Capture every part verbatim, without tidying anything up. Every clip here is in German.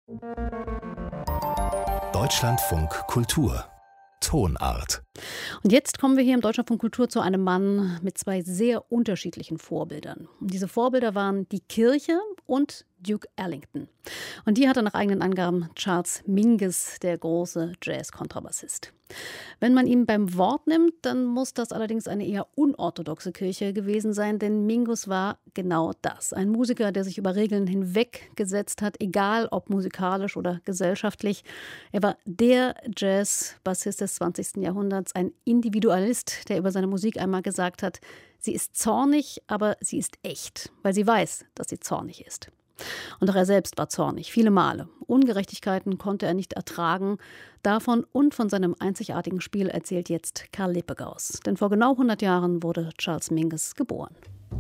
Deutschlandfunk Kultur Tonart. Und jetzt kommen wir hier im Deutschlandfunk Kultur zu einem Mann mit zwei sehr unterschiedlichen Vorbildern. Und diese Vorbilder waren die Kirche und Duke Ellington. Und die hatte nach eigenen Angaben Charles Mingus, der große Jazz-Kontrabassist. Wenn man ihn beim Wort nimmt, dann muss das allerdings eine eher unorthodoxe Kirche gewesen sein, denn Mingus war genau das. Ein Musiker, der sich über Regeln hinweggesetzt hat, egal ob musikalisch oder gesellschaftlich. Er war der Jazz-Bassist des zwanzigsten Jahrhunderts, ein Individualist, der über seine Musik einmal gesagt hat, sie ist zornig, aber sie ist echt, weil sie weiß, dass sie zornig ist. Und auch er selbst war zornig, viele Male. Ungerechtigkeiten konnte er nicht ertragen. Davon und von seinem einzigartigen Spiel erzählt jetzt Karl Leppegaus. Denn vor genau hundert Jahren wurde Charles Mingus geboren.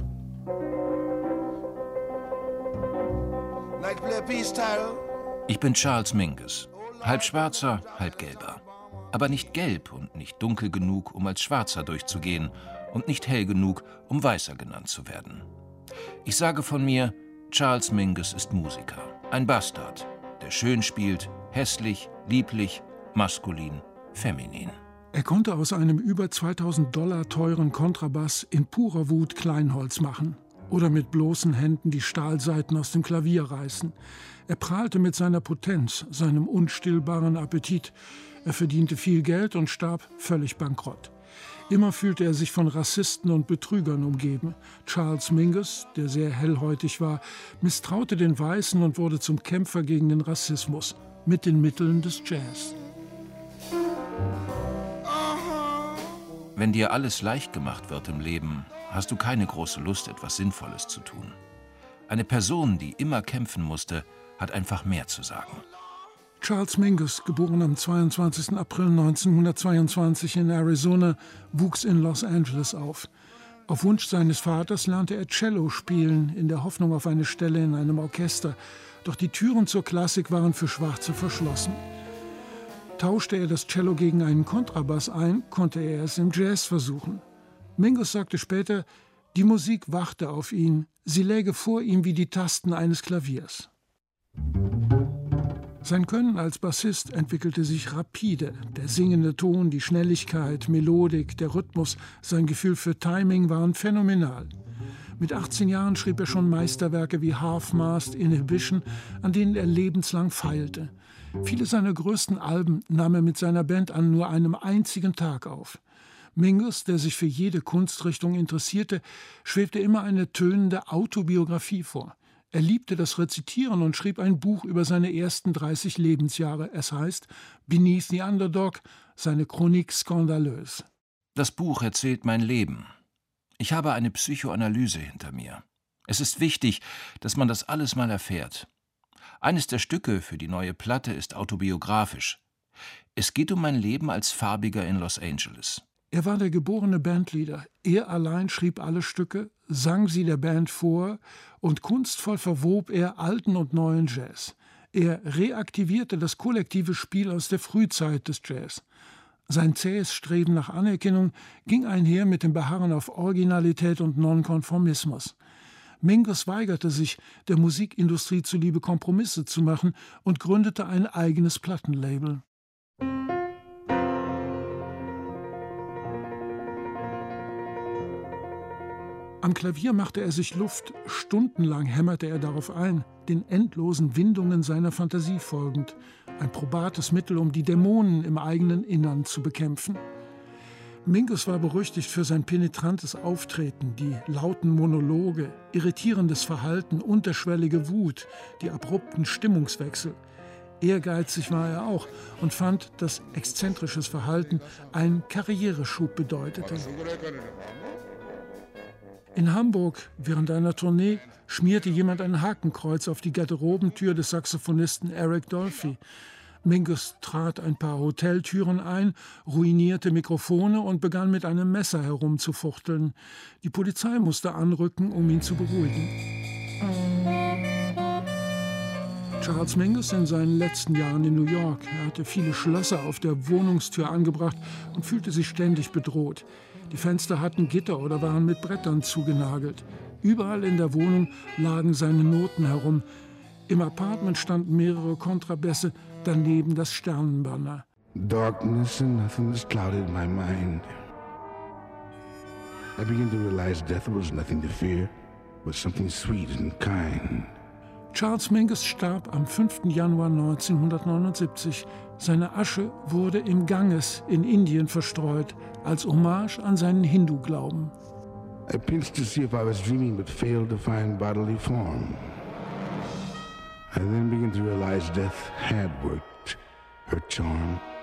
Ich bin Charles Mingus, halb Schwarzer, halb Gelber. Aber nicht gelb und nicht dunkel genug, um als Schwarzer durchzugehen, und nicht hell genug, um Weißer genannt zu werden. Ich sage von mir, Charles Mingus ist Musiker, ein Bastard, der schön spielt, hässlich, lieblich, maskulin, feminin. Er konnte aus einem über zweitausend Dollar teuren Kontrabass in purer Wut Kleinholz machen oder mit bloßen Händen die Stahlsaiten aus dem Klavier reißen. Er prahlte mit seiner Potenz, seinem unstillbaren Appetit. Er verdiente viel Geld und starb völlig bankrott. Immer fühlte er sich von Rassisten und Betrügern umgeben. Charles Mingus, der sehr hellhäutig war, misstraute den Weißen und wurde zum Kämpfer gegen den Rassismus mit den Mitteln des Jazz. Wenn dir alles leicht gemacht wird im Leben, hast du keine große Lust, etwas Sinnvolles zu tun. Eine Person, die immer kämpfen musste, hat einfach mehr zu sagen. Charles Mingus, geboren am zweiundzwanzigsten April neunzehnhundertzweiundzwanzig in Arizona, wuchs in Los Angeles auf. Auf Wunsch seines Vaters lernte er Cello spielen, in der Hoffnung auf eine Stelle in einem Orchester. Doch die Türen zur Klassik waren für Schwarze verschlossen. Tauschte er das Cello gegen einen Kontrabass ein, konnte er es im Jazz versuchen. Mingus sagte später, die Musik wachte auf ihn, sie läge vor ihm wie die Tasten eines Klaviers. Sein Können als Bassist entwickelte sich rapide. Der singende Ton, die Schnelligkeit, Melodik, der Rhythmus, sein Gefühl für Timing waren phänomenal. Mit achtzehn Jahren schrieb er schon Meisterwerke wie Half-Mast, Inhibition, an denen er lebenslang feilte. Viele seiner größten Alben nahm er mit seiner Band an nur einem einzigen Tag auf. Mingus, der sich für jede Kunstrichtung interessierte, schwebte immer eine tönende Autobiografie vor. Er liebte das Rezitieren und schrieb ein Buch über seine ersten dreißig Lebensjahre. Es heißt Beneath the Underdog, seine Chronique skandaleuse. Das Buch erzählt mein Leben. Ich habe eine Psychoanalyse hinter mir. Es ist wichtig, dass man das alles mal erfährt. Eines der Stücke für die neue Platte ist autobiografisch. Es geht um mein Leben als Farbiger in Los Angeles. Er war der geborene Bandleader. Er allein schrieb alle Stücke, sang sie der Band vor und kunstvoll verwob er alten und neuen Jazz. Er reaktivierte das kollektive Spiel aus der Frühzeit des Jazz. Sein zähes Streben nach Anerkennung ging einher mit dem Beharren auf Originalität und Nonkonformismus. Mingus weigerte sich, der Musikindustrie zuliebe Kompromisse zu machen und gründete ein eigenes Plattenlabel. Am Klavier machte er sich Luft, stundenlang hämmerte er darauf ein, den endlosen Windungen seiner Fantasie folgend, ein probates Mittel, um die Dämonen im eigenen Innern zu bekämpfen. Mingus war berüchtigt für sein penetrantes Auftreten, die lauten Monologe, irritierendes Verhalten, unterschwellige Wut, die abrupten Stimmungswechsel. Ehrgeizig war er auch und fand, dass exzentrisches Verhalten einen Karriereschub bedeutete. In Hamburg, während einer Tournee, schmierte jemand ein Hakenkreuz auf die Garderobentür des Saxophonisten Eric Dolphy. Mingus trat ein paar Hoteltüren ein, ruinierte Mikrofone und begann mit einem Messer herumzufuchteln. Die Polizei musste anrücken, um ihn zu beruhigen. Charles Mingus in seinen letzten Jahren in New York. Er hatte viele Schlösser auf der Wohnungstür angebracht und fühlte sich ständig bedroht. Die Fenster hatten Gitter oder waren mit Brettern zugenagelt. Überall in der Wohnung lagen seine Noten herum. Im Apartment standen mehrere Kontrabässe, daneben das Sternenbanner. Darkness and nothing's clouded my mind. I began to realize death was nothing to fear, but something sweet and kind. Charles Mingus starb am fünften Januar neunzehnhundertneunundsiebzig. Seine Asche wurde im Ganges in Indien verstreut, als Hommage an seinen Hindu-Glauben. I pinched to see if I was dreaming, but failed to find bodily form. I then began to realize death had worked her charm.